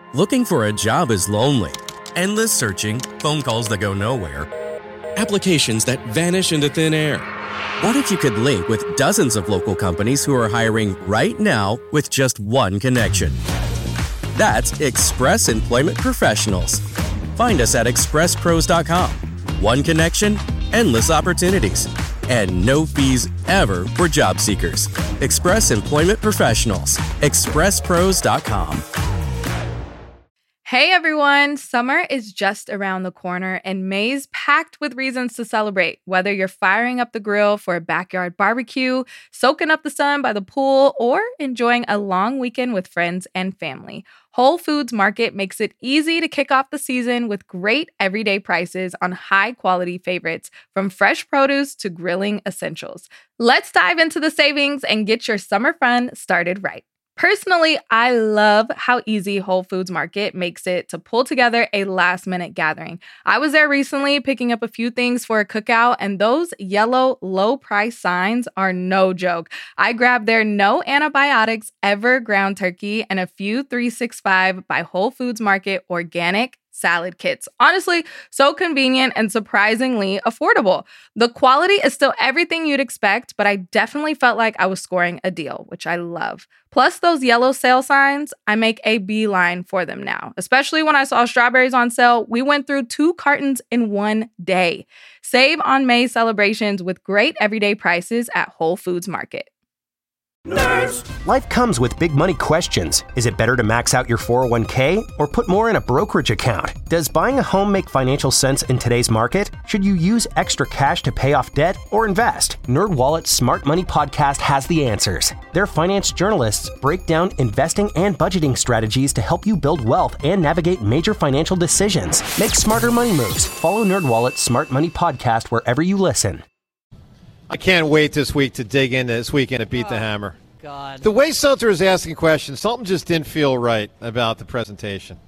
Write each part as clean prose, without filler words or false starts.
Looking for a job is lonely. Endless searching, phone calls that go nowhere, applications that vanish into thin air. What if you could link with dozens of local companies who are hiring right now with just one connection? That's Express Employment Professionals. Find us at expresspros.com. One connection, endless opportunities, and no fees ever for job seekers. Express Employment Professionals. expresspros.com. Hey everyone, summer is just around the corner and May's packed with reasons to celebrate. Whether you're firing up the grill for a backyard barbecue, soaking up the sun by the pool, or enjoying a long weekend with friends and family, Whole Foods Market makes it easy to kick off the season with great everyday prices on high-quality favorites, from fresh produce to grilling essentials. Let's dive into the savings and get your summer fun started right. Personally, I love how easy Whole Foods Market makes it to pull together a last-minute gathering. I was there recently picking up a few things for a cookout, and those yellow low-price signs are no joke. I grabbed their no antibiotics ever ground turkey and a few 365 by Whole Foods Market organic salad kits. Honestly, so convenient and surprisingly affordable. The quality is still everything you'd expect, but I definitely felt like I was scoring a deal, which I love. Plus those yellow sale signs, I make a beeline for them now. Especially when I saw strawberries on sale, we went through 2 cartons in one day. Save on May celebrations with great everyday prices at Whole Foods Market. Nerds. Life comes with big money questions. Is it better to max out your 401k or put more in a brokerage account? Does buying a home make financial sense in today's market? Should you use extra cash to pay off debt or invest? NerdWallet's Smart Money Podcast has the answers. Their finance journalists break down investing and budgeting strategies to help you build wealth and navigate major financial decisions. Make smarter money moves. Follow NerdWallet's Smart Money Podcast wherever you listen. I can't wait this week to dig in this weekend at Beat the Hammer. God. The way Seltzer is asking questions, something just didn't feel right about the presentation.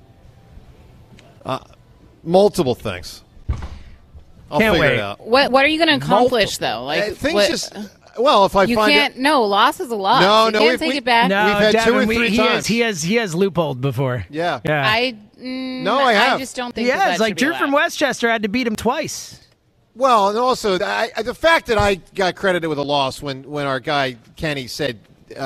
Multiple things. I'll Can't figure wait. it out. What are you going to accomplish, though? Like Things what, just. Well, if I you find can't. it, No, loss is a loss. No, you can't take it back. No, We've had Devin, 2 or 3 times. He has loopholed before. Yeah. Yeah. I have. I just don't think He that has. Like, should be Drew allowed. from Westchester had to beat him twice. Well, and also the fact that I got credited with a loss when our guy Kenny said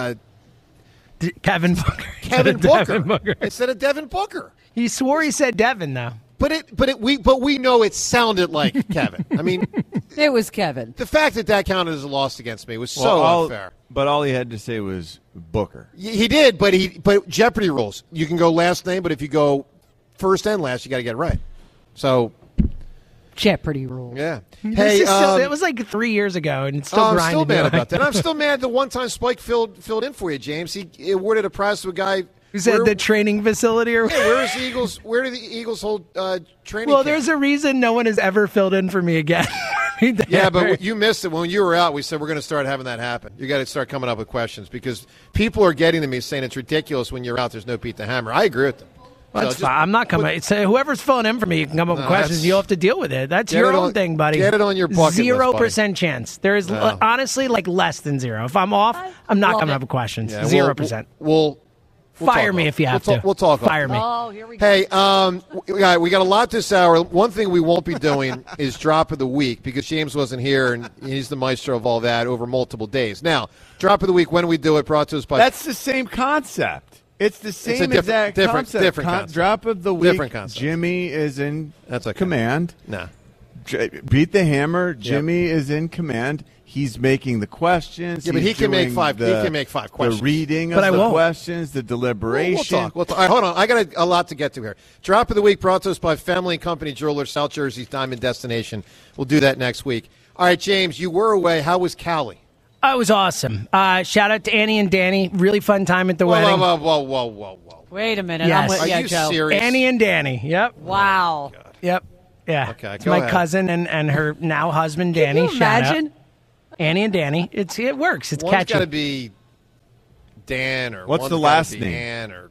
Kevin Booker. Kevin Devin Booker instead of Devin Booker. He swore he said Devin, though. But we know it sounded like Kevin. I mean, it was Kevin. the fact that counted as a loss against me was so unfair. But all he had to say was Booker. He did, but Jeopardy rules. You can go last name, but if you go first and last, you got to get it right. So Jeopardy rules. yeah. This is still, it was like 3 years ago, and it's still I'm grinding. still mad me. about that. I'm still mad the one time Spike filled in for you, James. He awarded a prize to a guy Who said the training facility or where is the Eagles? Where do the Eagles hold training? Well, camp? there's a reason no one has ever filled in for me again. Yeah, but you missed it. When you were out, we said we're going to start having that happen. You got to start coming up with questions because people are getting to me saying it's ridiculous when you're out. There's no Beat the Hammer. I agree with them. Well, that's fine. I'm not coming. Whoever's filling in for me, you can come up with questions. You'll have to deal with it. That's your own thing, buddy. Get it on your bucket list, 0% chance. There is honestly like less than 0. If I'm off, I'm not coming up with questions. Yeah, 0%. We'll fire me if you have to. We'll talk. Fire me. Oh, here we go. Hey, we got a lot this hour. One thing we won't be doing is drop of the week because James wasn't here and he's the maestro of all that over multiple days. Now, drop of the week, when we do it, brought to us by. That's the same concept. It's the same exact concept. Different concept. Drop of the week. Different concept. Jimmy is in command. Nah. Beat the Hammer. Jimmy is in command. He's making the questions. Yeah, but he can make doing five. He can make 5 questions. The reading of the questions, the deliberation. We'll talk. All right, hold on. I got a lot to get to here. Drop of the week brought to us by Family and Company Jewelers, South Jersey's Diamond Destination. We'll do that next week. All right, James, you were away. How was Cali? It was awesome. Shout out to Annie and Danny. Really fun time at the wedding. Whoa. Wait a minute. Yes. I'm with Are you, you Joe. serious? Annie and Danny. Yep. Wow. Yep. Yeah. Okay, It's go my ahead. cousin and her now husband, Danny. Can you Shout out. imagine? Annie and Danny. It works. It's One's catchy. got to be Dan or What's one's the gotta last be name? Ann or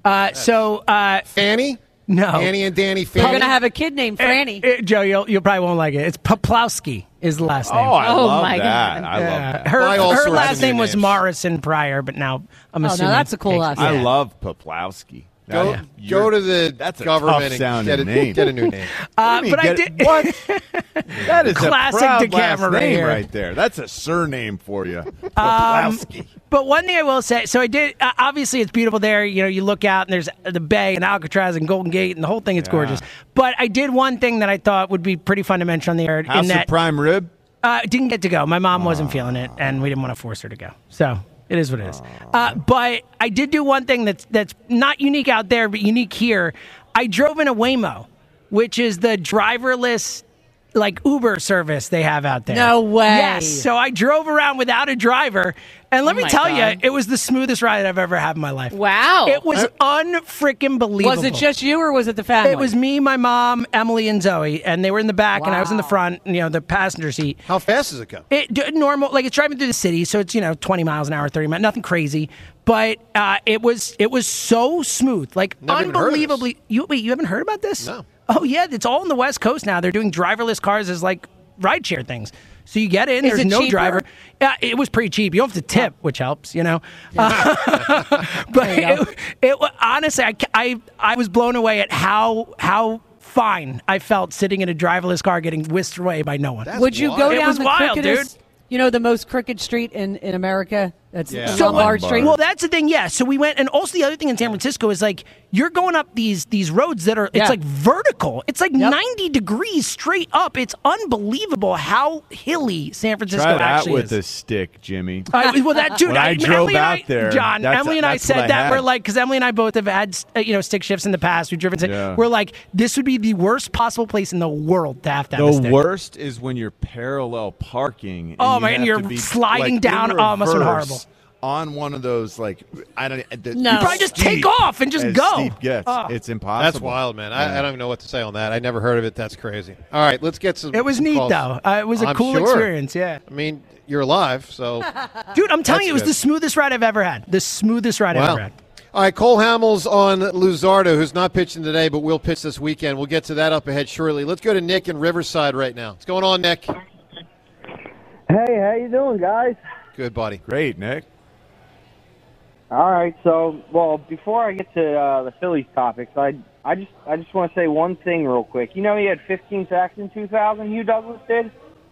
Fanny? No. Annie and Danny We're Fanny? going to have a kid named Franny. Joe, you probably won't like it. It's Poplowski is the last name. Oh, I Oh, love my that. God. I love that. By all Her sorts last of name new was names. Morrison prior, but now I'm Oh, no, assuming. that's a cool last name. I love Poplowski. Go to the government and get a new name. But I did. What? That is classic a proud DeCamera last name here. right there. That's a surname for you. Poplowski. But one thing I will say, so I did. Obviously, it's beautiful there. You know, you look out and there's the Bay and Alcatraz and Golden Gate and the whole thing. It's gorgeous. But I did one thing that I thought would be pretty fun to mention on the air. House of Prime Rib. Didn't get to go. My mom wasn't feeling it, and we didn't want to force her to go. So. It is what it is. But I did do one thing that's not unique out there, but unique here. I drove in a Waymo, which is the driverless like Uber service they have out there. No way. Yes. So I drove around without a driver, and let me tell you, it was the smoothest ride I've ever had in my life. Wow. It was unfreaking believable. Was it just you or was it the family? It was me, my mom, Emily, and Zoe, and they were in the back, and I was in the front, the passenger seat. How fast does it go? Normal, like it's driving through the city, so it's 20 miles an hour, 30 miles, nothing crazy. But it was so smooth, like Never unbelievably. You haven't heard about this? No. Oh yeah, it's all on the West Coast now. They're doing driverless cars as like rideshare things. So you get in, Is there's it no cheaper? driver. Yeah, it was pretty cheap. You don't have to tip, which helps, But honestly, I was blown away at how fine I felt sitting in a driverless car getting whisked away by no one. Would you go It down was the wild, crookedest, dude. the most crooked street in America? That's So Lombard Street. Well, that's the thing, yeah. So we went, and also the other thing in San Francisco is like you're going up these roads that are it's like vertical. It's like 90 degrees straight up. It's unbelievable how hilly San Francisco Try that actually with is. a stick, Jimmy. Well, that dude. When I drove Emily and out there, John. Emily and I that's what said I that had. we're like, because Emily and I both have had stick shifts in the past. We've driven. Yeah. We're like, this would be the worst possible place in the world to have a The stick. worst is when you're parallel parking. And Oh, you man, have you're to be, sliding like, down. in Oh, it must have been reverse horrible. On one of those, like, I don't. No. You probably just take off and just as go. Steep gets. Oh. It's impossible. That's wild, man. I don't even know what to say on that. I never heard of it. That's crazy. All right, let's get some. It was some neat calls. though. It was a I'm cool sure. experience. Yeah. I mean, you're alive, so. Dude, I'm telling That's you, it was good. the smoothest ride I've ever had. The smoothest ride I've Wow. ever had. All right, Cole Hamels on Luzardo, who's not pitching today, but will pitch this weekend. We'll get to that up ahead shortly. Let's go to Nick in Riverside right now. What's going on, Nick? Hey, how you doing, guys? Good, buddy. Great, Nick. All right, so before I get to the Phillies topics, I just want to say one thing real quick. He had 15 sacks in 2000. Hugh Douglas did.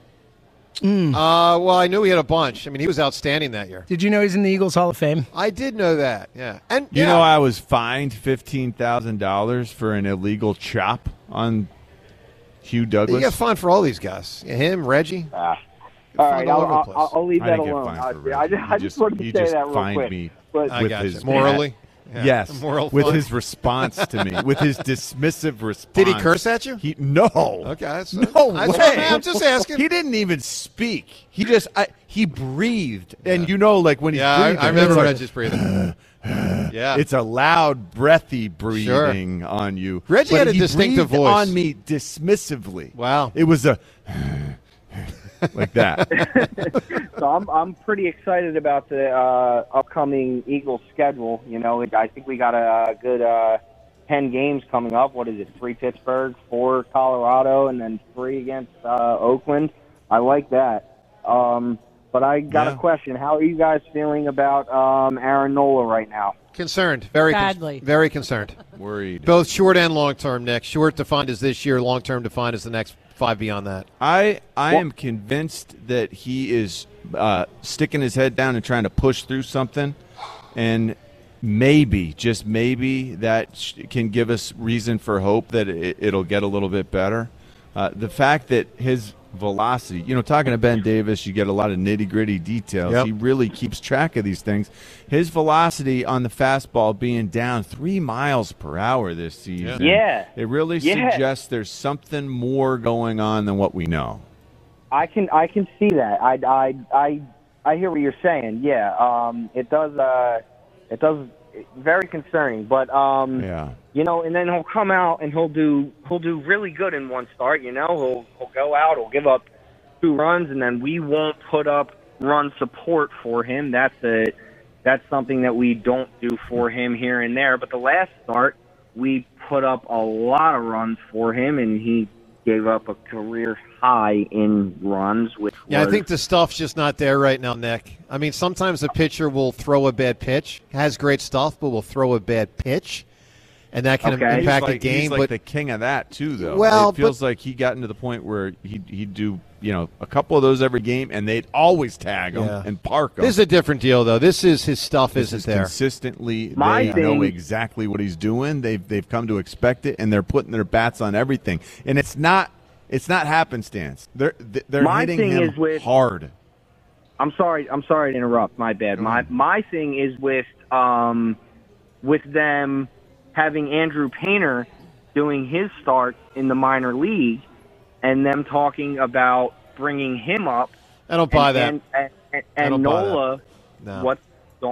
Well, I knew he had a bunch. I mean, he was outstanding that year. Did you know he's in the Eagles Hall of Fame? I did know that. Yeah, and You know, I was fined $15,000 for an illegal chop on Hugh Douglas. You get fined for all these guys. Yeah, him, Reggie. All right, all over the place. I'll leave I that didn't get alone. fined for I Reggie. just wanted to He say just that real fined quick. me But I with got his you. Morally? Yeah. Yes, Moral with fine. his response to me, with his dismissive response. Did he curse at you? No. Okay, No way. I'm just asking. He didn't even speak. He just he breathed, and like when he's Yeah, breathing, I remember it's like, Reggie's breathing. Yeah, it's a loud, breathy breathing on you. Reggie But had a he distinctive breathed voice. on me dismissively. Wow. It was a like that. So I'm pretty excited about the upcoming Eagles schedule. I think we got a good 10 games coming up. What is it? 3 Pittsburgh, 4 Colorado, and then 3 against Oakland. I like that. But I got a question. How are you guys feeling about Aaron Nola right now? Concerned. Very Badly. very concerned. Worried. Both short and long term, Nick. Short defined as this year, long term defined as the next 5 beyond that. I am convinced that he is sticking his head down and trying to push through something, and maybe, just maybe, that can give us reason for hope that it'll get a little bit better. The fact that his velocity, talking to Ben Davis, you get a lot of nitty-gritty details. Yep. He really keeps track of these things. His velocity on the fastball being down 3 miles per hour this season. Yeah. It really suggests there's something more going on than what we know. I can see that. I hear what you're saying. Yeah. It does very concerning. But Yeah. and then he'll come out and he'll do really good in one start. He'll go out, he'll give up 2 runs, and then we won't put up run support for him. That's something that we don't do for him here and there. But the last start, we put up a lot of runs for him, and he gave up a career high in runs. I think the stuff's just not there right now, Nick. I mean, sometimes a pitcher will throw a bad pitch, has great stuff, but will throw a bad pitch. and that can impact a game. He's like but the king of that too, though. Well, it feels like he got into the point where he'd do a couple of those every game, and they'd always tag him and park him. This is a different deal, though. This is his stuff isn't there consistently. They know exactly what he's doing. They've come to expect it, and they're putting their bats on everything. And it's not happenstance. They're hitting him hard. I'm sorry to interrupt. My bad. My thing is with them having Andrew Painter doing his start in the minor league, and them talking about bringing him up. I don't buy that. And Nola, no. What?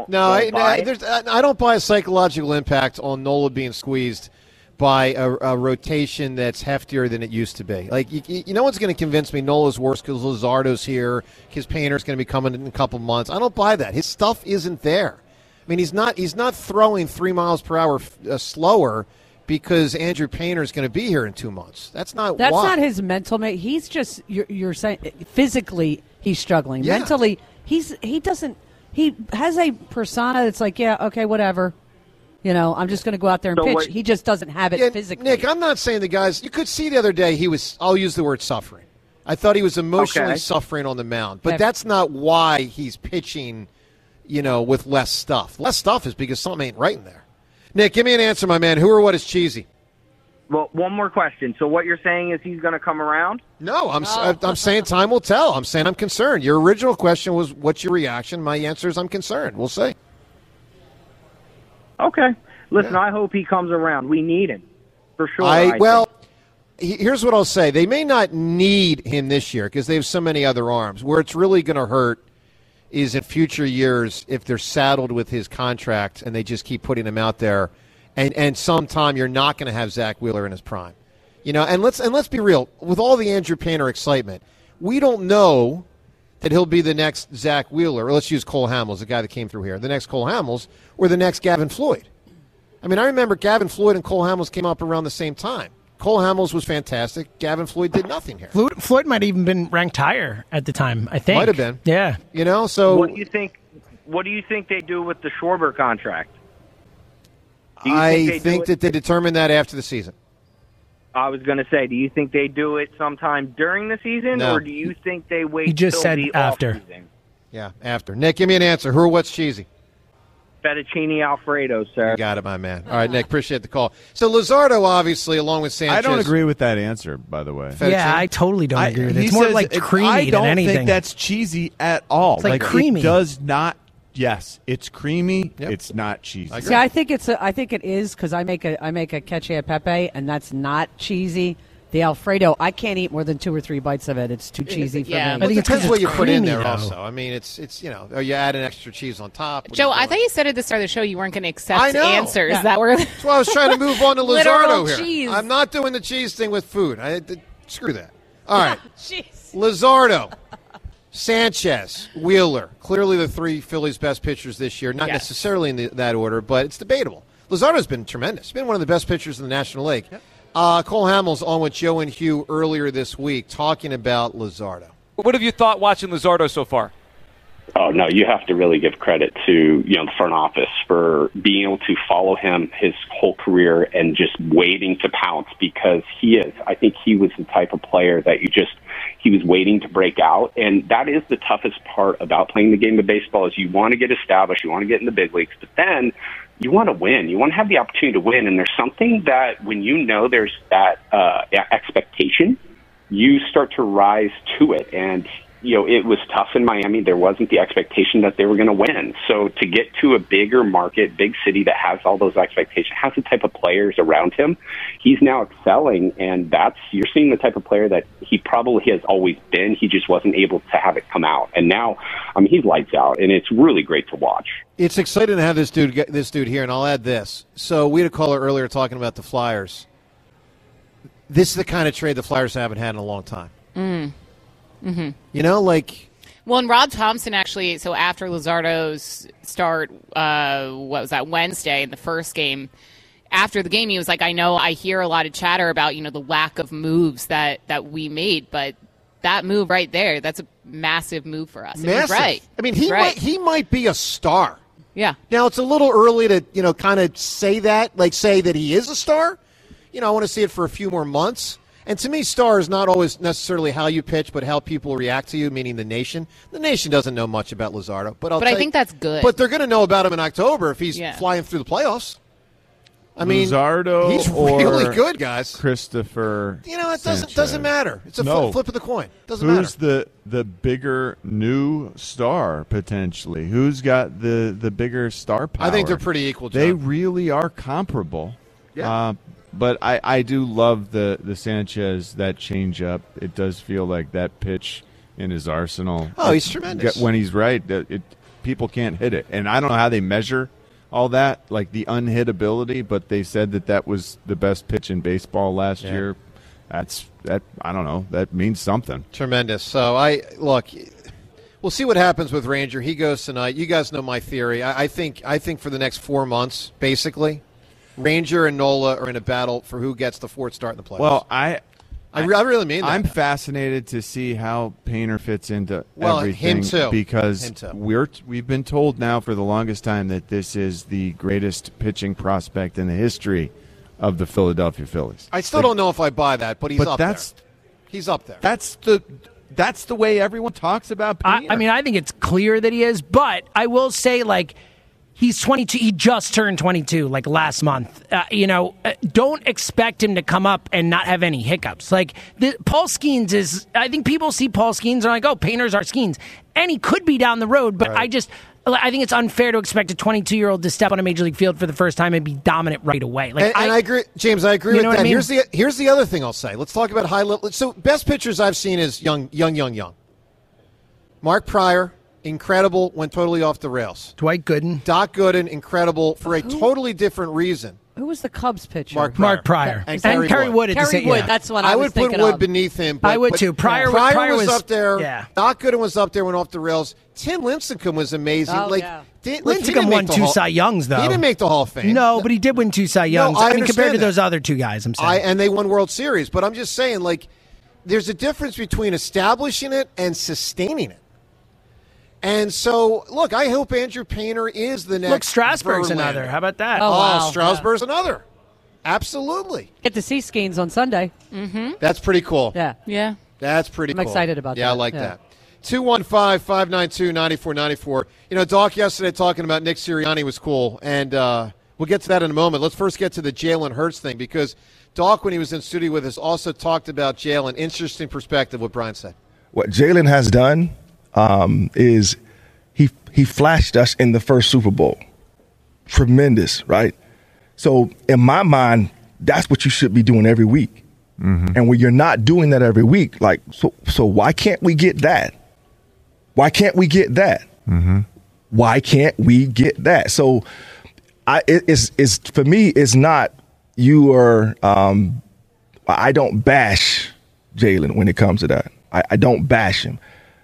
I don't buy a psychological impact on Nola being squeezed by a rotation that's heftier than it used to be. Like, no one's going to convince me Nola's worse because Luzardo's here, his Painter's going to be coming in a couple months. I don't buy that. His stuff isn't there. I mean, he's not throwing 3 miles per hour slower because Andrew Painter is going to be here in 2 months. That's not his mental. He's just you're saying physically he's struggling. Yeah. Mentally, he has a persona that's like, yeah, okay, whatever. I'm just going to go out there and pitch. He just doesn't have it physically. Nick, I'm not saying the guys. You could see the other day I'll use the word suffering. I thought he was emotionally suffering on the mound, but that's not why he's pitching. With less stuff. Less stuff is because something ain't right in there. Nick, give me an answer, my man. Who or what is cheesy? Well, one more question. So what you're saying is he's going to come around? No, I'm saying time will tell. I'm saying I'm concerned. Your original question was, what's your reaction? My answer is I'm concerned. We'll see. Okay. Listen, I hope he comes around. We need him, for sure. Here's what I'll say. They may not need him this year because they have so many other arms. Where it's really going to hurt is in future years if they're saddled with his contract and they just keep putting him out there, and sometime you're not going to have Zach Wheeler in his prime. And let's be real. With all the Andrew Painter excitement, we don't know that he'll be the next Zach Wheeler, or let's use Cole Hamels, the guy that came through here, the next Cole Hamels, or the next Gavin Floyd. I mean, I remember Gavin Floyd and Cole Hamels came up around the same time. Cole Hamels was fantastic. Gavin Floyd did nothing here. Floyd might have even been ranked higher at the time, I think. Might have been. Yeah. So what do you think they do with the Schwarber contract? I think that they determine that after the season. I was going to say, do you think they do it sometime during the season, or do you think they wait he just till said the after. off-season? Yeah, after. Nick, give me an answer. Who or what's cheesy? Fettuccine Alfredo, sir. You got it, my man. All right, Nick, appreciate the call. So Luzardo, obviously, along with Sanchez. I don't agree with that answer, by the way. Yeah, I totally don't agree with it. It's more like creamy than anything. I don't think that's cheesy at all. It's like creamy. It does not. Yes, it's creamy. Yep. It's not cheesy. See, I think it is because I make a cacio e pepe, and that's not cheesy. The Alfredo, I can't eat more than 2 or 3 bites of it. It's too cheesy for me. I think it depends what you put in there. Though. Also, I mean, it's or you add an extra cheese on top. Joe, I thought you said at the start of the show you weren't going to accept answers that were. That's why I was trying to move on to Luzardo here. Cheese. I'm not doing the cheese thing with food. Screw that. All right, Luzardo, Sanchez, Wheeler, clearly the 3 Phillies' best pitchers this year. Not necessarily in that order, but it's debatable. Luzardo's been tremendous. He's been one of the best pitchers in the National League. Yep. Cole Hamels on with Joe and Hugh earlier this week talking about Luzardo. What have you thought watching Luzardo so far? Oh, no, you have to really give credit to the front office for being able to follow him his whole career and just waiting to pounce because I think he was the type of player that he was waiting to break out. And that is the toughest part about playing the game of baseball is you want to get established, you want to get in the big leagues, but then you want to win. You want to have the opportunity to win. And there's something that when there's that expectation, you start to rise to it. And, it was tough in Miami. There wasn't the expectation that they were going to win. So to get to a bigger market, big city that has all those expectations, has the type of players around him, he's now excelling. And you're seeing the type of player that he probably has always been. He just wasn't able to have it come out. And now, he's lights out, and it's really great to watch. It's exciting to have this dude here, and I'll add this. So we had a caller earlier talking about the Flyers. This is the kind of trade the Flyers haven't had in a long time. Mm-hmm. Well, and Rob Thompson actually, so after Luzardo's start, Wednesday in the first game, after the game, he was like, I hear a lot of chatter about, the lack of moves that we made, but that move right there, that's a massive move for us. Massive. Right. He might be a star. Yeah. Now, it's a little early to, kind of say that he is a star. I want to see it for a few more months. And to me, star is not always necessarily how you pitch, but how people react to you, meaning the nation. The nation doesn't know much about Luzardo. But I think that's good. But they're going to know about him in October if he's flying through the playoffs. I mean, Luzardo, he's really good, guys. Christopher, it doesn't matter. It's a flip of the coin. Doesn't matter. Who's the bigger new star potentially? Who's got the bigger star power? I think they're pretty equal. John. They really are comparable. Yeah. But I do love the Sanchez, that changeup. It does feel like that pitch in his arsenal. Oh, he's tremendous. When he's right, people can't hit it, and I don't know how they measure all that, like the unhittability, but they said that was the best pitch in baseball last year. That I don't know. That means something. Tremendous. So we'll see what happens with Ranger. He goes tonight. You guys know my theory. I think for the next 4 months, basically, Ranger and Nola are in a battle for who gets the fourth start in the playoffs. Well, I really mean that. I'm fascinated to see how Painter fits into Him everything. too. Because we've been told now for the longest time that this is the greatest pitching prospect in the history of the Philadelphia Phillies. I still don't know if I buy that, but he's up there. He's up there. That's the way everyone talks about Painter. I think it's clear that he is, but I will say, he's 22. He just turned 22, last month. Don't expect him to come up and not have any hiccups. Paul Skeens is. I think people see Paul Skeens and are like, "Oh, Painter's our Skeens," and he could be down the road. But right. I think it's unfair to expect a 22-year-old to step on a major league field for the first time and be dominant right away. And I agree, James. I agree with that. I mean? Here's the other thing I'll say. Let's talk about high level. So, best pitchers I've seen is young. Mark Pryor. Incredible, went totally off the rails. Dwight Gooden. Doc Gooden, incredible for a totally different reason. Who was the Cubs pitcher? Mark Pryor. And Kerry Wood. Kerry Wood, that's what I was would put thinking Wood of. beneath him. I would too. Pryor was up there. Yeah. Doc Gooden was up there, went off the rails. Tim Lincecum was amazing. Lincecum won 2 Cy Youngs, though. He didn't make the Hall of Fame. No, but he did win 2 Cy Youngs. No, I compared to that. those other two guys, I'm saying. And they won World Series. But I'm just saying, there's a difference between establishing it and sustaining it. And so, look, I hope Andrew Painter is the next. Look, Strasburg's Verlander. another. How about that? Oh, wow. Strasburg's another. Absolutely. Get to see Skeens on Sunday. Mm-hmm. That's pretty cool. Yeah. That's pretty cool. I'm excited about that. Yeah, I like that. 215-592-9494. Doc yesterday talking about Nick Sirianni was cool, and we'll get to that in a moment. Let's first get to the Jalen Hurts thing, because Doc, when he was in studio with us, also talked about Jalen. Interesting perspective, what Brian said. What Jalen has done is he flashed us in the first Super Bowl. Tremendous, right? So in my mind, that's what you should be doing every week. Mm-hmm. And when you're not doing that every week, so why can't we get that? Why can't we get that? Mm-hmm. Why can't we get that? So it's for me, it's not you are. I don't bash Jalen when it comes to that. I don't bash him.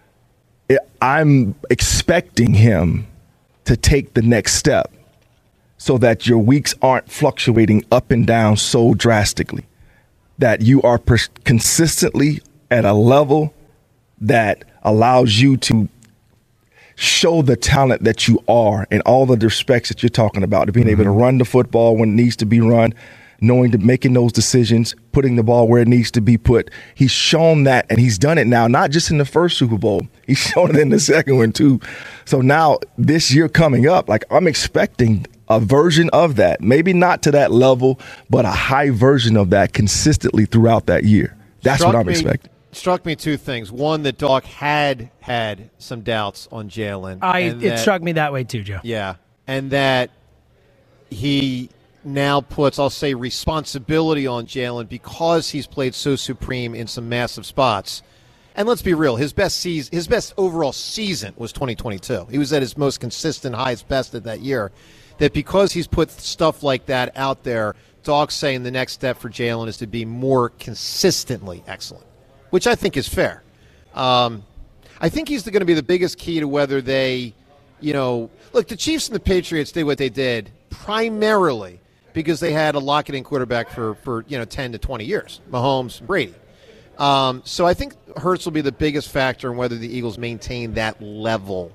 I'm expecting him to take the next step so that your weeks aren't fluctuating up and down so drastically, that you are consistently at a level that allows you to show the talent that you are in all the respects that you're talking about, being able to run the football when it needs to be run, making those decisions, putting the ball where it needs to be put. He's shown that, and he's done it now, not just in the first Super Bowl. He's shown it in the second one, too. So now this year coming up, I'm expecting a version of that, maybe not to that level, but a high version of that consistently throughout that year. That's what I'm expecting. Struck me two things. One, that Doc had some doubts on Jalen. It struck me that way, too, Joe. Yeah, and that he now puts, I'll say, responsibility on Jalen because he's played so supreme in some massive spots. And let's be real, his best overall season was 2022. He was at his most consistent, highest best of that year. That because he's put stuff like that out there, Doc's saying the next step for Jalen is to be more consistently excellent, which I think is fair. I think he's going to be the biggest key to whether they, look, the Chiefs and the Patriots did what they did primarily because they had a lock-it-in quarterback for 10 to 20 years, Mahomes, Brady. So I think Hurts will be the biggest factor in whether the Eagles maintain that level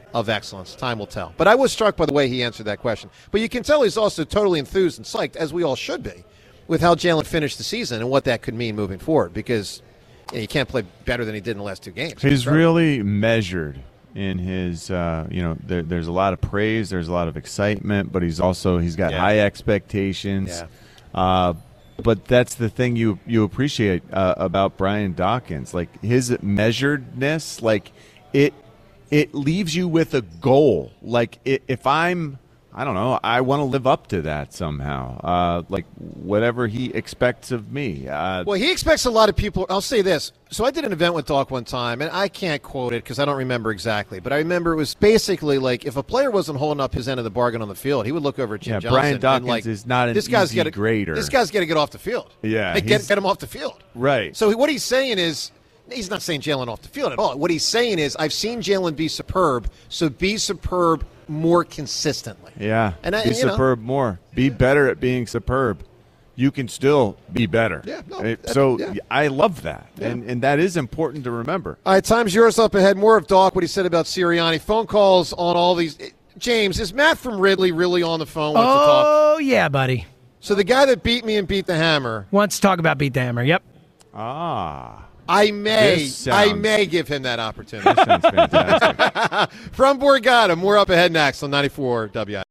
of excellence. Time will tell. But I was struck by the way he answered that question. But you can tell he's also totally enthused and psyched, as we all should be, with how Jalen finished the season and what that could mean moving forward, because you can't play better than he did in the last 2 games. He's really measured in his, there's a lot of praise, there's a lot of excitement, but he's got high expectations. Yeah. But that's the thing you appreciate about Brian Dawkins, like his measuredness, like it leaves you with a goal. Like if I don't know, I want to live up to that somehow, like whatever he expects of me. Well, he expects a lot of people. I'll say this. So I did an event with Doc one time, and I can't quote it because I don't remember exactly, but I remember it was basically like if a player wasn't holding up his end of the bargain on the field, he would look over at Jim Johnson. Brian Dawkins and like, is not an easy grader. This guy's got to get off the field. Yeah. Like, get him off the field. Right. So what he's saying is, he's not saying Jalen off the field at all. What he's saying is, I've seen Jalen be superb, so be superb more consistently. Yeah, and be superb more. Be better at being superb. You can still be better. Yeah, no, I love that, and that is important to remember. All right, time's yours up ahead. More of Doc, what he said about Sirianni. Phone calls on all these. James, is Matt from Ridley really on the phone? Wants to talk? Oh, yeah, buddy. So the guy that beat me and beat the Hammer wants to talk about Beat the Hammer. Yep. I may give him that opportunity. This sounds fantastic. From Borgata, more up ahead next on 94 WI.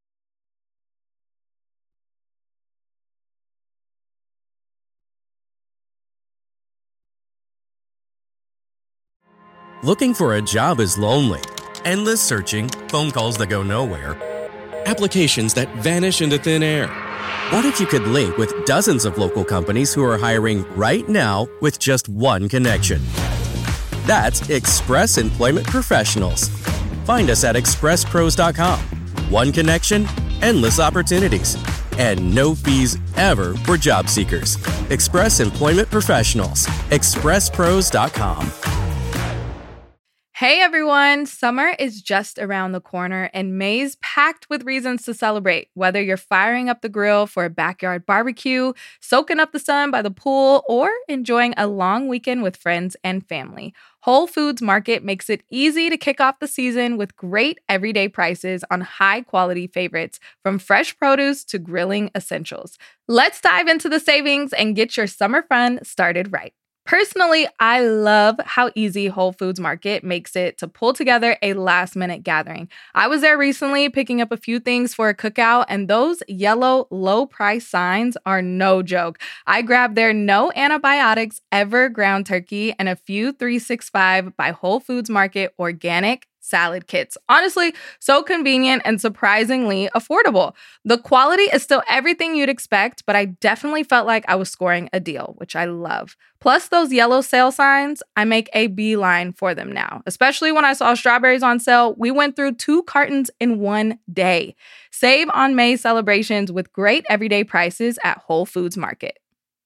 Looking for a job is lonely. Endless searching, phone calls that go nowhere, applications that vanish into thin air. What if you could link with dozens of local companies who are hiring right now with just one connection? That's Express Employment Professionals. Find us at expresspros.com. One connection, endless opportunities, and no fees ever for job seekers. Express Employment Professionals. expresspros.com. Hey everyone, summer is just around the corner and May's packed with reasons to celebrate. Whether you're firing up the grill for a backyard barbecue, soaking up the sun by the pool, or enjoying a long weekend with friends and family, Whole Foods Market makes it easy to kick off the season with great everyday prices on high-quality favorites, from fresh produce to grilling essentials. Let's dive into the savings and get your summer fun started right. Personally, I love how easy Whole Foods Market makes it to pull together a last-minute gathering. I was there recently picking up a few things for a cookout, and those yellow low-price signs are no joke. I grabbed their no antibiotics ever ground turkey and a few 365 by Whole Foods Market organic salad kits. Honestly, so convenient and surprisingly affordable. The quality is still everything you'd expect, but I definitely felt like I was scoring a deal, which I love. Plus those yellow sale signs, I make a beeline for them now. Especially when I saw strawberries on sale, we went through 2 cartons in one day. Save on May celebrations with great everyday prices at Whole Foods Market.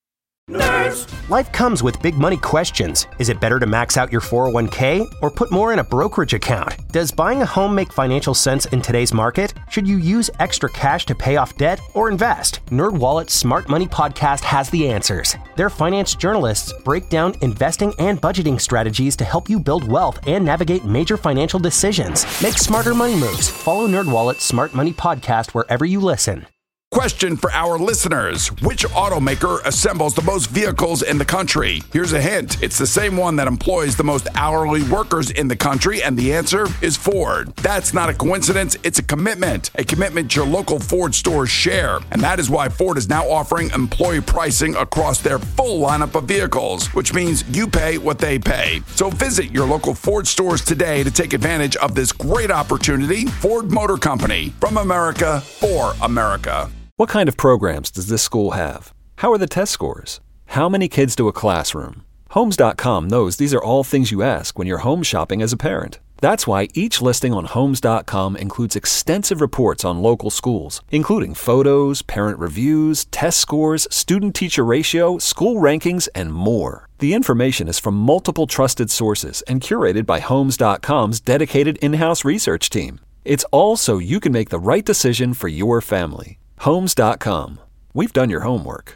Nerds. Life comes with big money questions. Is it better to max out your 401k or put more in a brokerage account? Does buying a home make financial sense in today's market? Should you use extra cash to pay off debt or invest? NerdWallet's Smart Money Podcast has the answers. Their finance journalists break down investing and budgeting strategies to help you build wealth and navigate major financial decisions. Make smarter money moves. Follow NerdWallet's Smart Money Podcast wherever you listen. Question for our listeners. Which automaker assembles the most vehicles in the country? Here's a hint. It's the same one that employs the most hourly workers in the country, and the answer is Ford. That's not a coincidence. It's a commitment your local Ford stores share. And that is why Ford is now offering employee pricing across their full lineup of vehicles, which means you pay what they pay. So visit your local Ford stores today to take advantage of this great opportunity. Ford Motor Company, from America for America. What kind of programs does this school have? How are the test scores? How many kids do a classroom? Homes.com knows these are all things you ask when you're home shopping as a parent. That's why each listing on Homes.com includes extensive reports on local schools, including photos, parent reviews, test scores, student-teacher ratio, school rankings, and more. The information is from multiple trusted sources and curated by Homes.com's dedicated in-house research team. It's all so you can make the right decision for your family. Homes.com. We've done your homework.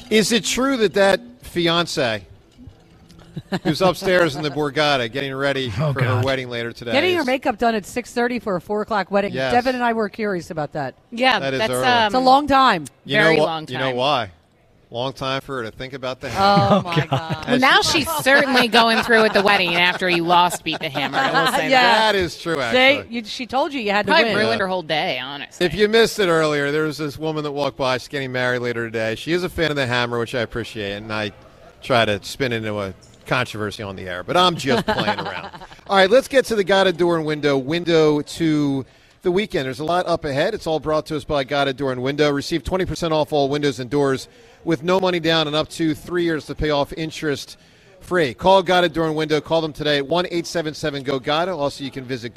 Is it true that fiance who's upstairs in the Borgata getting ready for her wedding later today? Getting her makeup done at 6:30 for a 4:00 wedding. Yes. Devin and I were curious about that. Yeah, That is that's early. It's a long time. Very long You time. know why? Long time for her to think about the Oh, hammer. my God. Well, now she's certainly going through at the wedding after you lost Beat the Hammer. I will say That is true, actually. See, she told you had to Probably win. ruined her whole day, honestly. If you missed it earlier, there was this woman that walked by. She's getting married later today. She is a fan of the hammer, which I appreciate, and I try to spin into a controversy on the air, but I'm just playing around. All right, let's get to the Guided Door and window to the weekend. There's a lot up ahead. It's all brought to us by Guided Door and Window. Receive 20% off all windows and doors with no money down and up to 3 years to pay off interest free. Call Guided Door and Window. Call them today at 1-877-GO-GUIDA. Also, you can visit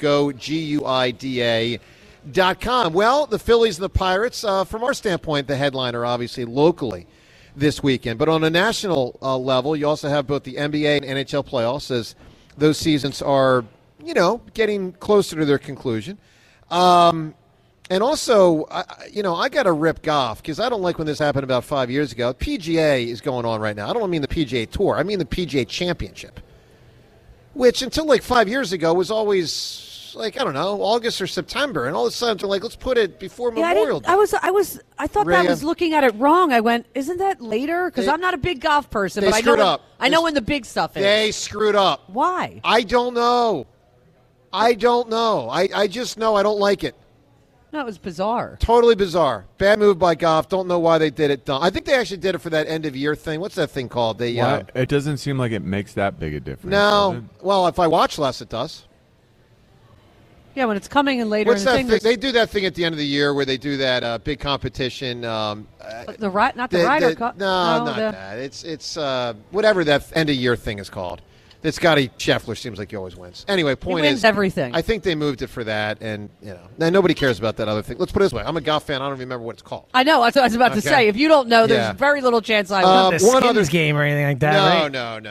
GUIDA.com. Well, the Phillies and the Pirates, from our standpoint, the headliner, obviously, locally this weekend. But on a national level, you also have both the NBA and NHL playoffs as those seasons are, getting closer to their conclusion. And also, I got to rip golf because I don't like when this happened about 5 years ago. PGA is going on right now. I don't mean the PGA Tour. I mean the PGA Championship, which until like 5 years ago was always like, I don't know, August or September. And all of a sudden, they're like, let's put it before Memorial Day. I thought that was looking at it wrong. I went, isn't that later? Because I'm not a big golf person. They but screwed up. I know when the big stuff is. They screwed up. Why? I don't know. I just know I don't like it. No, it was bizarre. Totally bizarre. Bad move by golf. Don't know why they did it. I think they actually did it for that end-of-year thing. What's that thing called? It doesn't seem like it makes that big a difference. No. Well, if I watch less, it does. Yeah, when it's coming in later. What's that thing? They do that thing at the end of the year where they do that big competition. Not the Ryder Cup. No, not that. It's whatever that end-of-year thing is called. That Scotty Scheffler seems like he always wins. Anyway, point he wins is everything. I think they moved it for that, and now nobody cares about that other thing. Let's put it this way: I'm a golf fan. I don't remember what it's called. I know. That's what I was about to say. If you don't know, there's very little chance I will. Not the Skins game or anything like that.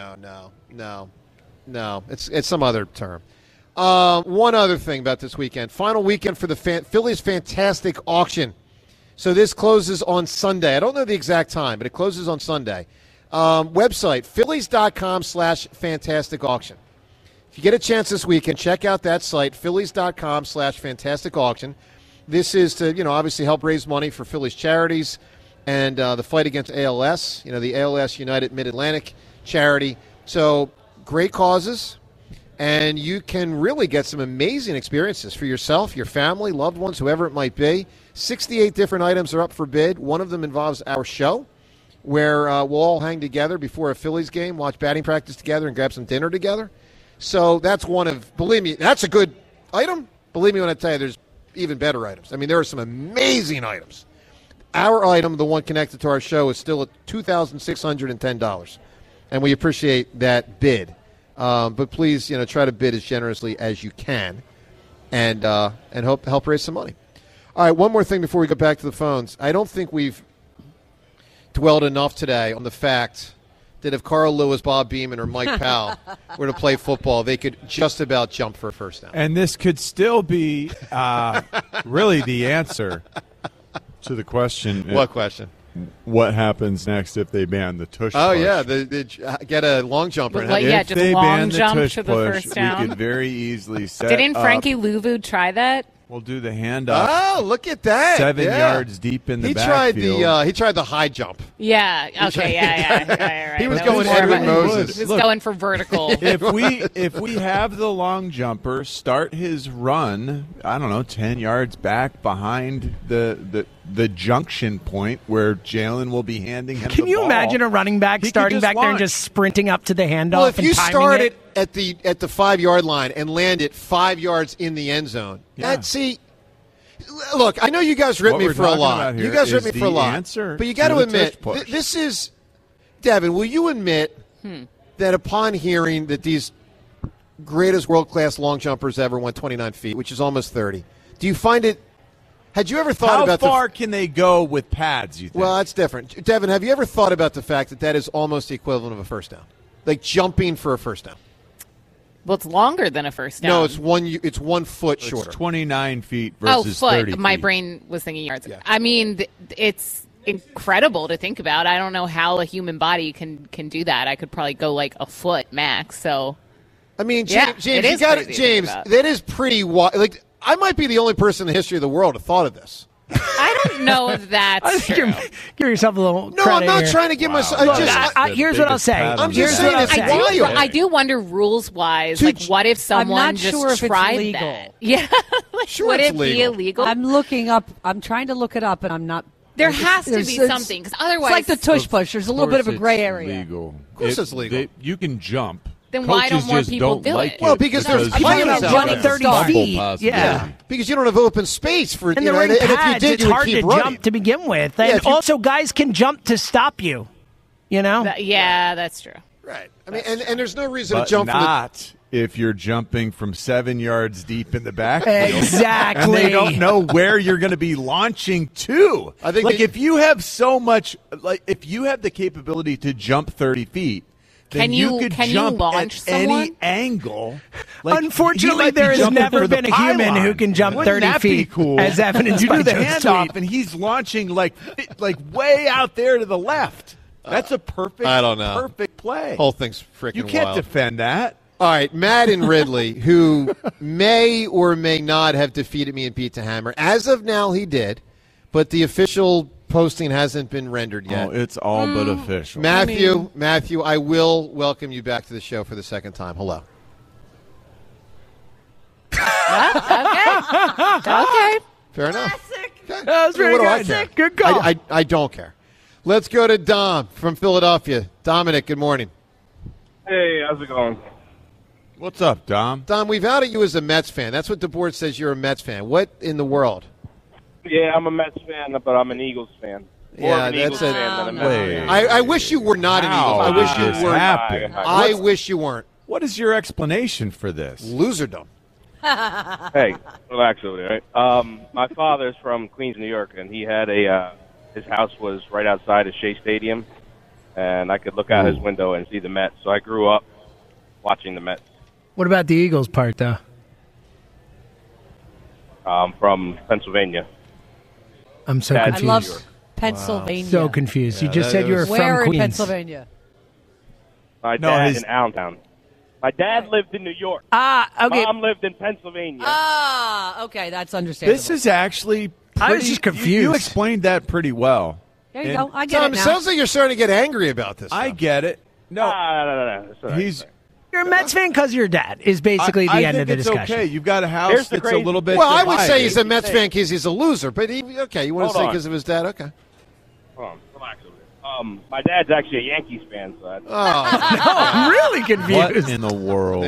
No. It's some other term. One other thing about this weekend. Final weekend for the Phillies Fantastic Auction. So this closes on Sunday. I don't know the exact time, but it closes on Sunday. Website, Phillies.com/fantastic auction. If you get a chance this weekend, check out that site, Phillies.com/fantastic auction. This is to, obviously help raise money for Phillies charities and the fight against ALS, the ALS United Mid-Atlantic charity. So great causes, and you can really get some amazing experiences for yourself, your family, loved ones, whoever it might be. 68 different items are up for bid. One of them involves our show, where we'll all hang together before a Phillies game, watch batting practice together, and grab some dinner together. So that's one of, believe me, that's a good item. Believe me when I tell you there's even better items. I mean, there are some amazing items. Our item, the one connected to our show, is still at $2,610, and we appreciate that bid. But please, try to bid as generously as you can and help raise some money. All right, one more thing before we go back to the phones. I don't think we've dwelled enough today on the fact that if Carl Lewis, Bob Beeman, or Mike Powell were to play football, they could just about jump for a first down. And this could still be really the answer to the question. What question? What happens next if they ban the tush push? Oh, yeah, get a long jumper. Just they long ban the jump tush to the push, first down. we could very easily set Didn't Frankie up. Louvu try that? We'll do the handoff. Oh, look at that! 7 Yeah. yards deep in the backfield. He tried the high jump. Yeah. Okay. Right. He was That going more Edwin of a- Moses. He was Look, going for vertical. If we have the long jumper start his run, I don't know, 10 yards back behind the junction point where Jalen will be handing him Can the you ball. imagine a running back He could starting just back there and launch. just sprinting up to the handoff Well, if and you timing start it? it at the 5 yard line and land it 5 yards in the end zone, look, I know you guys rip What me we're for a talking lot. about You here guys rip is me for a the lot. answer But you got to to the admit, tush push. this is, Devin, will you admit that upon hearing that these greatest world-class long jumpers ever went 29 feet, which is almost 30, do you find it, had you ever thought How about far can they go with pads, you think? Well, that's different. Devin, have you ever thought about the fact that that is almost the equivalent of a first down? Like jumping for a first down. Well, it's longer than a first down. No, it's 1 foot shorter. It's 29 feet versus foot. 30 My feet. brain was thinking yards. Yeah. I mean, it's incredible to think about. I don't know how a human body can do that. I could probably go like a foot max. So, I mean, yeah, James, you got it. James, that is pretty wild. Like, I might be the only person in the history of the world who thought of this. I don't know if that's true. Give yourself a little No, credit I'm not here. trying to give myself. Here's what I'll say. I'm just saying it's wild. I do wonder rules-wise, like what if someone I'm not just sure if tried it's legal. that? Yeah, like, Sure would it's it be illegal? I'm looking up. I'm trying to look it up, and I'm not. There has to there's- be it's- something, because otherwise, it's like the tush push. There's a little bit of a gray area. Legal. Of course it's legal. You can jump. Then why don't Coaches more just people don't do like it? Well, because there's People players don't out run there. 30 feet. Yeah. Because you don't have open space for And you they're know, wearing and if you pads. did, It's you would hard keep to running. jump to begin with. Yeah, And if you- also, guys can jump to stop you. You know? Yeah, that's true. Right. I mean, and there's no reason But to jump from the not if you're jumping from 7 yards deep in the back. Exactly. And they don't know where you're going to be launching to. I think like they- if you have so much, like if you have the capability to jump 30 feet, then could can you jump launch at any someone? angle. Like, he Unfortunately, might be there has jumping never for the been a human pylon. who can jump Wouldn't 30 that be feet, cool? as evidenced you by do the Joe's handoff, tweet. and he's launching like way out there to the left. That's a perfect. I don't know. Perfect play. whole thing's freaking You can't wild. defend that. All right, Matt and Ridley, who may or may not have defeated me and Pete to Hammer. As of now, he did, but the official posting hasn't been rendered yet. Oh, it's all but official. Matthew, I will welcome you back to the show for the second time. Hello. Okay. Fair enough. Okay. That was very What do I good. care? Good call. I don't care. Let's go to Dom from Philadelphia. Dominic, good morning. Hey, how's it going? What's up, Dom? Dom, we've outed you as a Mets fan. That's what the board says you're a Mets fan. What in the world? Yeah, I'm a Mets fan, but I'm an Eagles fan. More of an Eagles fan than a Mets fan. I wish you were not an Eagles. I wish you weren't. I wish you weren't. What is your explanation for this? Loserdom. Hey, relax over there. Right? My father's from Queens, New York, and he had his house was right outside of Shea Stadium, and I could look out his window and see the Mets. So I grew up watching the Mets. What about the Eagles part, though? From Pennsylvania. I'm so Dad- confused. I love Pennsylvania. So confused. You just said you were Where from in Queens. Pennsylvania? My dad in Allentown. My dad lived in New York. Okay. Mom lived in Pennsylvania. Okay, that's understandable. This is actually. I was just confused. You explained that pretty well. There you And- go. I get Tom, it now. sounds like you're starting to get angry about this. I get it. No, No. It's all right. he's. You're a Mets fan because your dad is basically the I end think of the it's discussion. okay. You've got a house Here's the that's a crazy- little bit. Well, I would say divided. he's a Mets fan because he's a loser. But okay, you want to Hold say on. because of his dad? Okay. Hold on, relax over there. My dad's actually a Yankees fan, so that's, I'm really What confused. in the world?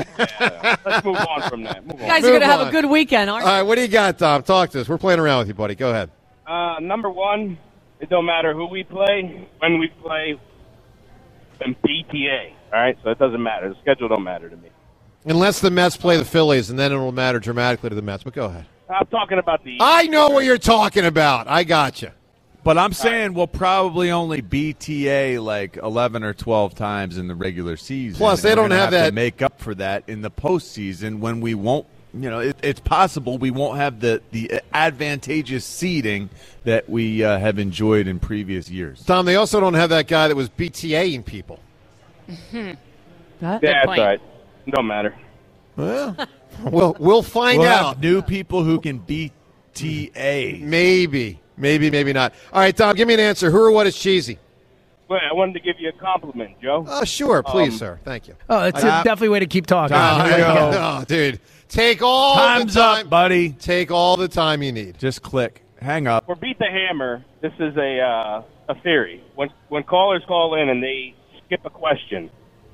let's move on from that. Move You on. guys are going to Move have on. a good weekend, aren't All you? right, what do you got, Tom? Talk to us. We're playing around with you, buddy. Go ahead. Number one, it don't matter who we play, when we play, and BTA. All right, so it doesn't matter. The schedule don't matter to me. Unless the Mets play the Phillies, and then it will matter dramatically to the Mets. But go ahead. I'm talking about the. I know what you're talking about. I got you. But I'm saying we'll probably only BTA like 11 or 12 times in the regular season. Plus, they And we're don't gonna have to that- make up for that in the postseason when we won't. You know, it's possible we won't have the advantageous seeding that we have enjoyed in previous years. Tom, they also don't have that guy that was BTAing people. Yeah, that's all right. Don't matter. Well, we'll find We'll out. have new people who can BTA. Maybe, maybe not. All right, Tom, give me an answer. Who or what is cheesy? Wait, I wanted to give you a compliment, Joe. Oh, sure, please, sir. Thank you. Oh, it's definitely a way to keep talking. Oh, dude. Take all Time's the time. up, buddy. Take all the time you need. Just click. Hang up. For Beat the Hammer, this is a theory. When callers call in and they skip a question,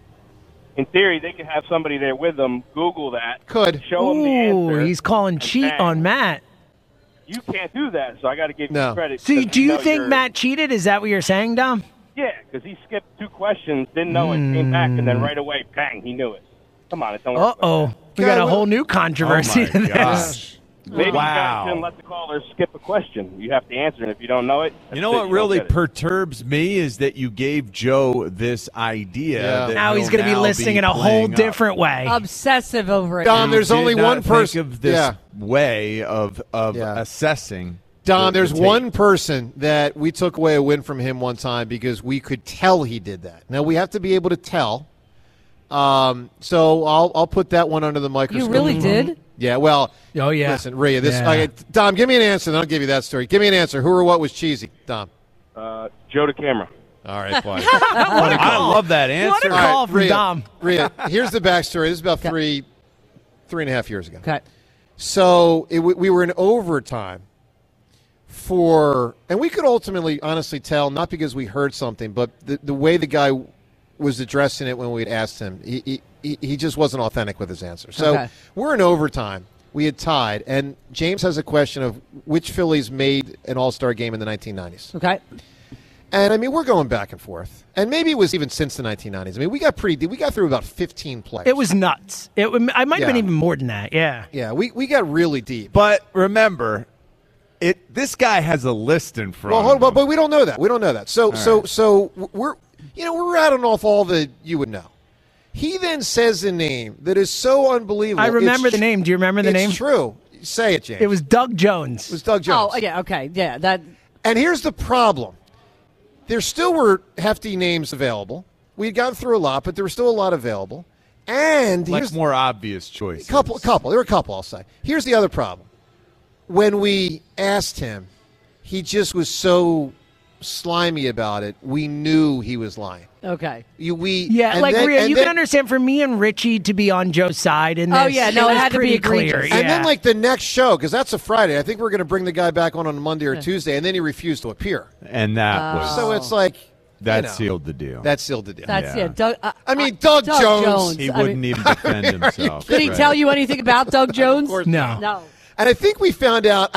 in theory, they could have somebody there with them. Google that. Could. Show them the answer. He's calling cheat on Matt. You can't do that, so I got to give No. you credit. So, because do you know think you're- Matt cheated? Is that what you're saying, Dom? Yeah, because he skipped 2 questions, didn't know it, came back, and then right away, bang, he knew it. Come on, it don't work. Uh-oh. We got a whole new controversy to this. Maybe Wow. you guys shouldn't let the callers skip a question. You have to answer, and if you don't know it, You know that's what it, really don't get it. perturbs me is that you gave Joe this idea. Yeah. That Now he's going going to be listening in a whole playing up. different way. Obsessive over it. Dom, now. there's Did only not one think person. of this Yeah. way of assessing. Dom, there's one person that we took away a win from him one time because we could tell he did that. Now, we have to be able to tell. So I'll put that one under the microscope. You really did? Yeah, well. Oh, yeah. Listen, Rhea, Dom, give me an answer, then I'll give you that story. Give me an answer. Who or what was cheesy, Dom? Joe DeCamera. All right, buddy. I love that answer. What a call from Dom. Rhea, here's the backstory. This is about three and a half years ago. Okay. So we were in overtime and we could ultimately, honestly tell, not because we heard something, but the way the guy was addressing it when we had asked him, he just wasn't authentic with his answer. So we're in overtime. We had tied, and James has a question of which Phillies made an All-Star game in the 1990s. Okay. And, I mean, we're going back and forth. And maybe it was even since the 1990s. I mean, we got pretty deep. We got through about 15 players. It was nuts. I might have been even more than that, yeah. Yeah, we got really deep. But remember, this guy has a list in front. Well, hold on, but we don't know that. We don't know that. So we're rattling off all the you would know. He then says a name that is so unbelievable. I remember the name. Do you remember the name? It's true. Say it, James. It was Doug Jones. It was Doug Jones. Oh, yeah, okay. Yeah, that. And here's the problem. There still were hefty names available. We'd gotten through a lot, but there were still a lot available. And here's more obvious choices. Couple. There were a couple, I'll say. Here's the other problem. When we asked him, he just was so slimy about it. We knew he was lying. Okay. Rhea, you can understand for me and Richie to be on Joe's side in this. Oh, yeah, no, it had to be clear. egregious. And then, like, the next show, because that's a Friday, I think we're going to bring the guy back on Monday or Tuesday, and then he refused to appear. And that was... So it's like... That sealed the deal. That sealed the deal. Doug, Doug Jones. He wouldn't even defend himself. Did he tell you anything about Doug Jones? Of course No. No. And I think we found out,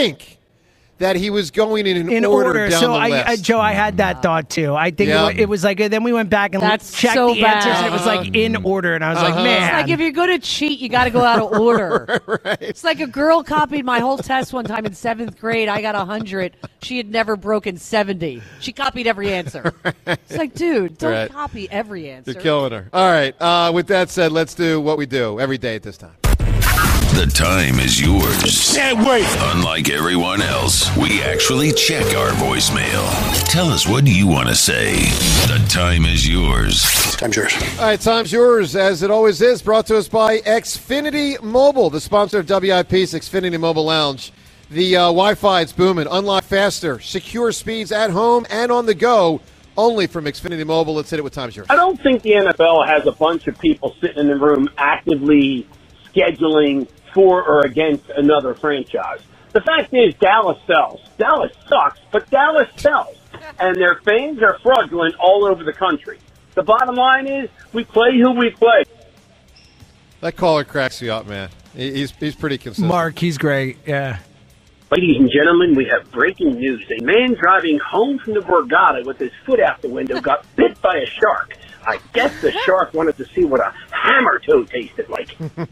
that he was going in order down so the list. Joe, I had that thought too. I think it was like, then we went back and checked so the bad. answers, and it was like in order, and I was like, man. It's like if you're going to cheat, you got to go out of order. Right. It's like a girl copied my whole test one time in 7th grade. I got 100. She had never broken 70. She copied every answer. It's like, dude, don't copy every answer. You're killing her. All right. With that said, let's do what we do every day at this time. The time is yours. Can't wait. Unlike everyone else, we actually check our voicemail. Tell us, what do you want to say? The time is yours. Time's yours. All right, time's yours, as it always is, brought to us by Xfinity Mobile, the sponsor of WIP's Xfinity Mobile Lounge. The Wi-Fi, it's booming. Unlock faster, secure speeds at home and on the go, only from Xfinity Mobile. Let's hit it with time's yours. I don't think the NFL has a bunch of people sitting in the room actively scheduling for or against another franchise. The fact is, Dallas sells. Dallas sucks, but Dallas sells. And their fans are fraudulent all over the country. The bottom line is, we play who we play. That caller cracks you up, man. He's pretty consistent. Mark, he's great, yeah. Ladies and gentlemen, we have breaking news. A man driving home from the Borgata with his foot out the window got bit by a shark. I guess the shark wanted to see what a hammer toe tasted like.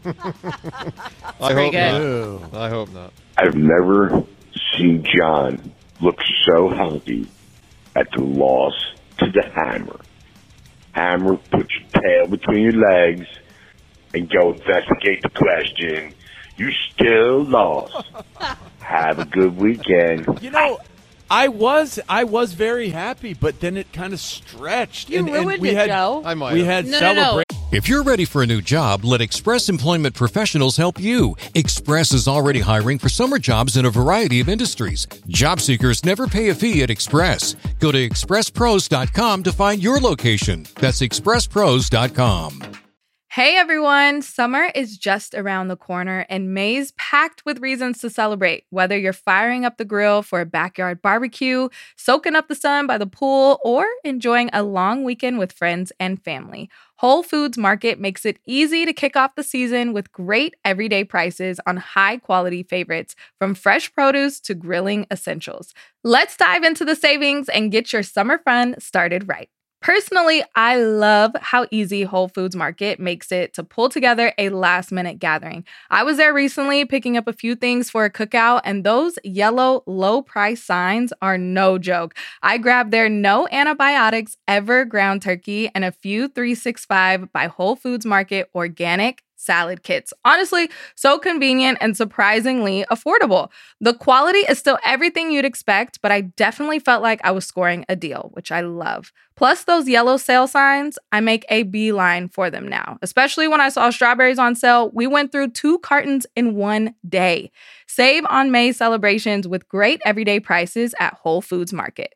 I hope not. I've never seen John look so happy at the loss to the Hammer. Hammer, put your tail between your legs and go investigate the question. You still lost. Have a good weekend. You know, I was very happy, but then it kind of stretched. You ruined it, Joe. I might. We had celebrations. If you're ready for a new job, let Express Employment Professionals help you. Express is already hiring for summer jobs in a variety of industries. Job seekers never pay a fee at Express. Go to expresspros.com to find your location. That's expresspros.com. Hey everyone, summer is just around the corner and May's packed with reasons to celebrate. Whether you're firing up the grill for a backyard barbecue, soaking up the sun by the pool, or enjoying a long weekend with friends and family, Whole Foods Market makes it easy to kick off the season with great everyday prices on high-quality favorites, from fresh produce to grilling essentials. Let's dive into the savings and get your summer fun started right. Personally, I love how easy Whole Foods Market makes it to pull together a last-minute gathering. I was there recently picking up a few things for a cookout, and those yellow low-price signs are no joke. I grabbed their no antibiotics ever ground turkey and a few 365 by Whole Foods Market organic salad kits. Honestly, so convenient and surprisingly affordable. The quality is still everything you'd expect, but I definitely felt like I was scoring a deal, which I love. Plus those yellow sale signs, I make a beeline for them now. Especially when I saw strawberries on sale, we went through 2 cartons in one day. Save on May's celebrations with great everyday prices at Whole Foods Market.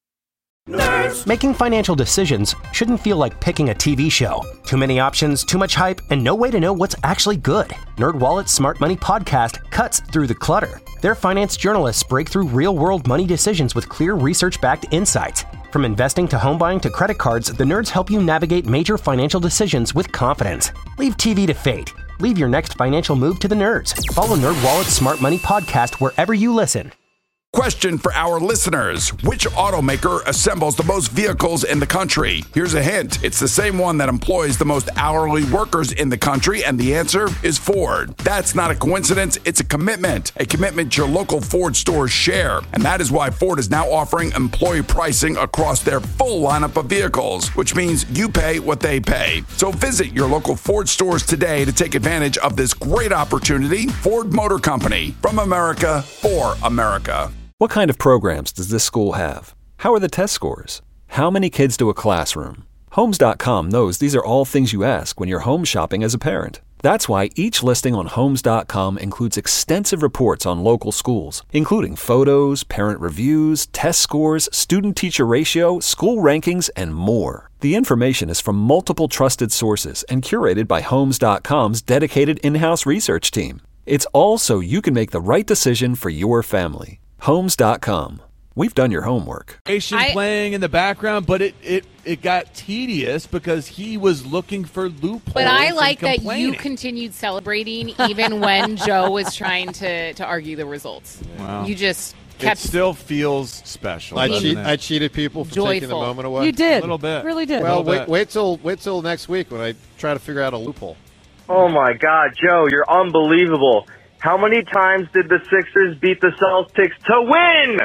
Making financial decisions shouldn't feel like picking a TV show. Too many options, too much hype, and no way to know what's actually good. NerdWallet's Smart Money Podcast cuts through the clutter. Their finance journalists break through real-world money decisions with clear research-backed insights. From investing to home buying to credit cards, the nerds help you navigate major financial decisions with confidence. Leave TV to fate. Leave your next financial move to the nerds. Follow NerdWallet's Smart Money Podcast wherever you listen. Question for our listeners. Which automaker assembles the most vehicles in the country? Here's a hint. It's the same one that employs the most hourly workers in the country, and the answer is Ford. That's not a coincidence. It's a commitment your local Ford stores share. And that is why Ford is now offering employee pricing across their full lineup of vehicles, which means you pay what they pay. So visit your local Ford stores today to take advantage of this great opportunity. Ford Motor Company, from America for America. What kind of programs does this school have? How are the test scores? How many kids do a classroom? Homes.com knows these are all things you ask when you're home shopping as a parent. That's why each listing on Homes.com includes extensive reports on local schools, including photos, parent reviews, test scores, student-teacher ratio, school rankings, and more. The information is from multiple trusted sources and curated by Homes.com's dedicated in-house research team. It's all so you can make the right decision for your family. Homes.com. We've done your homework. Playing in the background, but it got tedious because he was looking for loopholes. But I like that you continued celebrating even when Joe was trying to argue the results. Wow. You just kept. It still feels special. I cheated people for taking the moment away. You did. A little bit. Really did. Well, wait till next week when I try to figure out a loophole. Oh my God, Joe, you're unbelievable. How many times did the Sixers beat the Celtics to win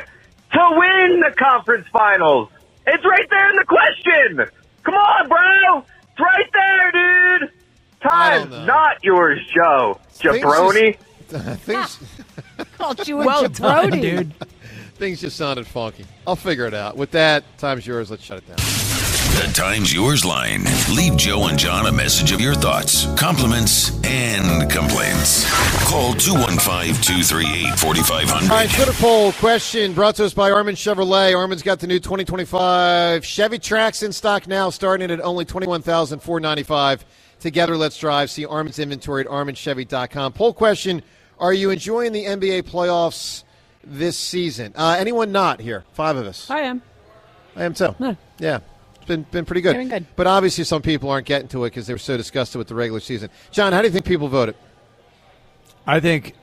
the conference finals? It's right there in the question. Come on, bro. It's right there, dude. Time's not yours, Joe. Jabroni. Things called you a well jabroni, done, dude. Things just sounded funky. I'll figure it out. With that, time's yours. Let's shut it down. The Time's Yours line. Leave Joe and John a message of your thoughts, compliments, and complaints. Call 215-238-4500. All right, Twitter poll question brought to us by Armin Chevrolet. Armin's got the new 2025 Chevy Trax in stock now, starting at only $21,495. Together, let's drive. See Armin's inventory at arminchevy.com. Poll question, are you enjoying the NBA playoffs this season? Anyone not here? 5 of us. I am. I am too. No. Yeah. Been pretty good. Doing good. But obviously some people aren't getting to it because they were so disgusted with the regular season. John, how do you think people voted? I think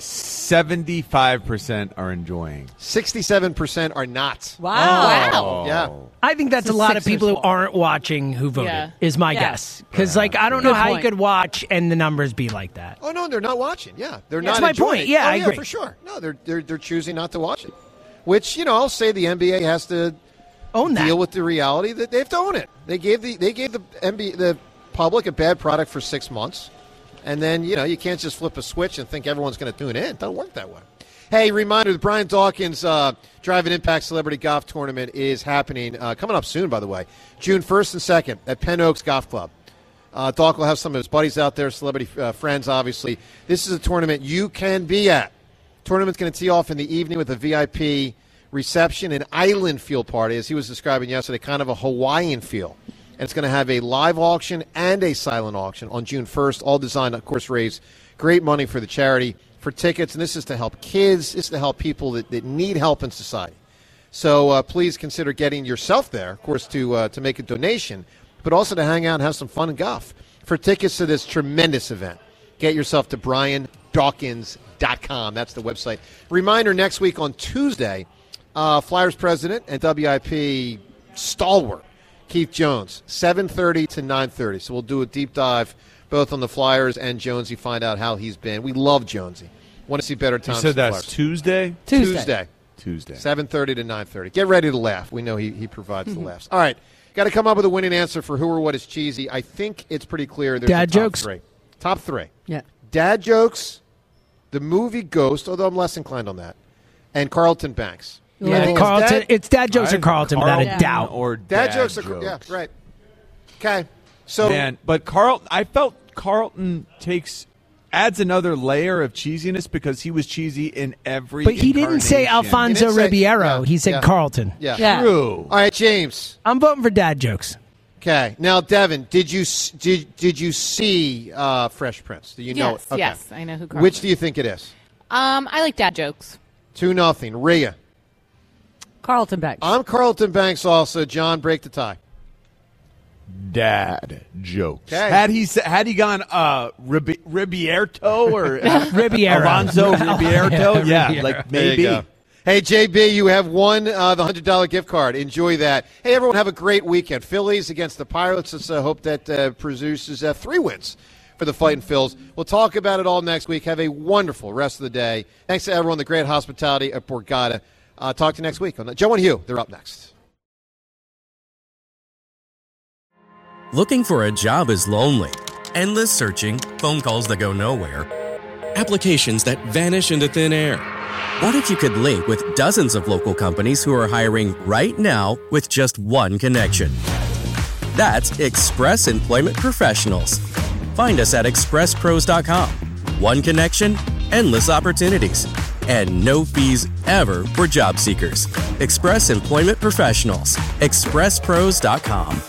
75% are enjoying. 67% are not. Wow. Yeah. I think that's a lot of people who aren't watching who voted, is my guess. Because, I don't know how you could watch and the numbers be like that. Oh, no, they're not watching. Yeah, they're That's not my enjoying point. it. Yeah, Oh, I agree. for sure. No, they're choosing not to watch it. Which, I'll say the NBA has to own that. Deal with the reality that they have to own it. They gave the NBA, the public a bad product for 6 months. And then, you can't just flip a switch and think everyone's going to tune in. It doesn't work that way. Hey, reminder, the Brian Dawkins Drive-In Impact Celebrity Golf Tournament is happening, coming up soon, by the way, June 1st and 2nd at Penn Oaks Golf Club. Doc will have some of his buddies out there, celebrity friends, obviously. This is a tournament you can be at. Tournament's going to tee off in the evening with a VIP reception and island feel party, as he was describing yesterday, kind of a Hawaiian feel. And it's going to have a live auction and a silent auction on June 1st, all designed, of course, raise great money for the charity. For tickets, and this is to help kids, this is to help people that need help in society. So please consider getting yourself there, of course, to make a donation, but also to hang out and have some fun and golf. For tickets to this tremendous event, get yourself to BrianDawkins.com. That's the website. Reminder, next week on Tuesday, Flyers president and WIP stalwart Keith Jones, 7:30 to 9:30. So we'll do a deep dive both on the Flyers and Jonesy, find out how he's been. We love Jonesy. Want to see better times. You said for that's Flyers. Tuesday? Tuesday. 7:30 to 9:30. Get ready to laugh. We know he provides the laughs. All right. Got to come up with a winning answer for who or what is cheesy. I think it's pretty clear. There's Dad a top jokes. 3. Top 3. Yeah. Dad jokes, the movie Ghost, although I'm less inclined on that, and Carlton Banks. Yeah, Carlton. It's dad jokes or Carlton, without a doubt. Or Dad jokes. Yeah, right. Okay. So, Man, but I felt Carlton adds another layer of cheesiness because he was cheesy in every. But he didn't say Alfonso Ribeiro. He said Carlton. Yeah. True. All right, James. I'm voting for dad jokes. Okay. Now, Devin, did you see Fresh Prince? Do you know it? Okay. Yes, I know who Carlton Which do you think it is? I like dad jokes. 2-0. Rhea. Carlton Banks. I'm Carlton Banks also. John, break the tie. Dad jokes. Okay. Had he gone Ribierto or Ribeiro. Alfonso Ribierto? Yeah, Yeah, like There you maybe. go. Hey, JB, you have won the $100 gift card. Enjoy that. Hey, everyone, have a great weekend. Phillies against the Pirates. Let's hope that produces 3 wins for the Fightin' Phils. We'll talk about it all next week. Have a wonderful rest of the day. Thanks to everyone, the great hospitality at Borgata. Talk to you next week. Joe and Hugh, they're up next. Looking for a job is lonely. Endless searching, phone calls that go nowhere, applications that vanish into thin air. What if you could link with dozens of local companies who are hiring right now with just one connection? That's Express Employment Professionals. Find us at expresspros.com. One connection, endless opportunities, and no fees ever for job seekers. Express Employment Professionals. expresspros.com.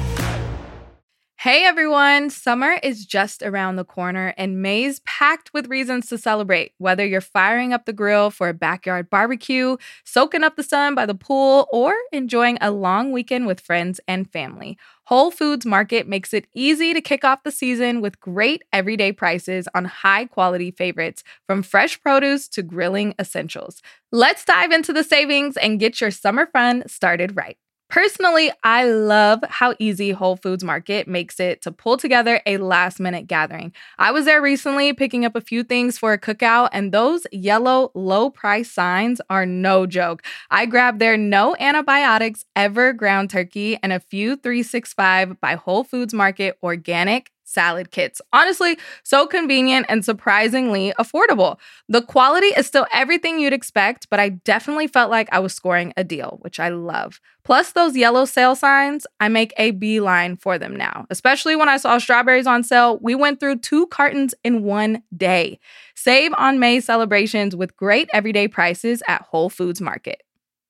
Hey everyone, summer is just around the corner and May's packed with reasons to celebrate. Whether you're firing up the grill for a backyard barbecue, soaking up the sun by the pool, or enjoying a long weekend with friends and family, Whole Foods Market makes it easy to kick off the season with great everyday prices on high-quality favorites, from fresh produce to grilling essentials. Let's dive into the savings and get your summer fun started right. Personally, I love how easy Whole Foods Market makes it to pull together a last-minute gathering. I was there recently picking up a few things for a cookout, and those yellow low-price signs are no joke. I grabbed their no antibiotics ever ground turkey and a few 365 by Whole Foods Market organic salad kits. Honestly, so convenient and surprisingly affordable. The quality is still everything you'd expect, but I definitely felt like I was scoring a deal, which I love. Plus those yellow sale signs, I make a beeline for them now. Especially when I saw strawberries on sale, we went through 2 cartons in one day. Save on May celebrations with great everyday prices at Whole Foods Market.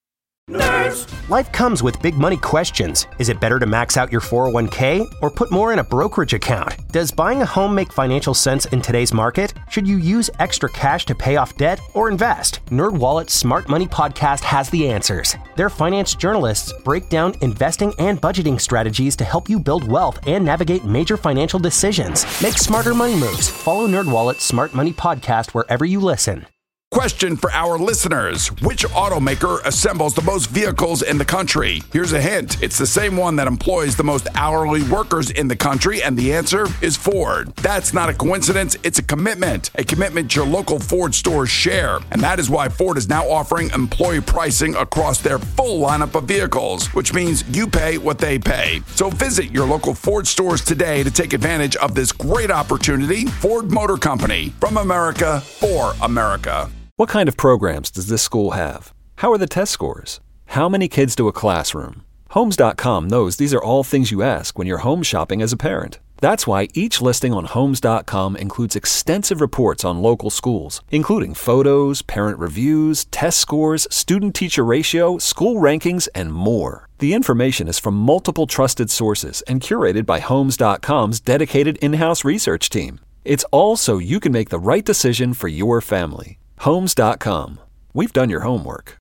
Nerds. Life comes with big money questions. Is it better to max out your 401k or put more in a brokerage account? Does buying a home make financial sense in today's market? Should you use extra cash to pay off debt or invest? NerdWallet's Smart Money Podcast has the answers. Their finance journalists break down investing and budgeting strategies to help you build wealth and navigate major financial decisions. Make smarter money moves. Follow NerdWallet's Smart Money Podcast wherever you listen. Question for our listeners. Which automaker assembles the most vehicles in the country? Here's a hint. It's the same one that employs the most hourly workers in the country, and the answer is Ford. That's not a coincidence. It's a commitment your local Ford stores share. And that is why Ford is now offering employee pricing across their full lineup of vehicles, which means you pay what they pay. So visit your local Ford stores today to take advantage of this great opportunity. Ford Motor Company, from America for America. What kind of programs does this school have? How are the test scores? How many kids to a classroom? Homes.com knows these are all things you ask when you're home shopping as a parent. That's why each listing on Homes.com includes extensive reports on local schools, including photos, parent reviews, test scores, student-teacher ratio, school rankings, and more. The information is from multiple trusted sources and curated by Homes.com's dedicated in-house research team. It's all so you can make the right decision for your family. Homes.com. We've done your homework.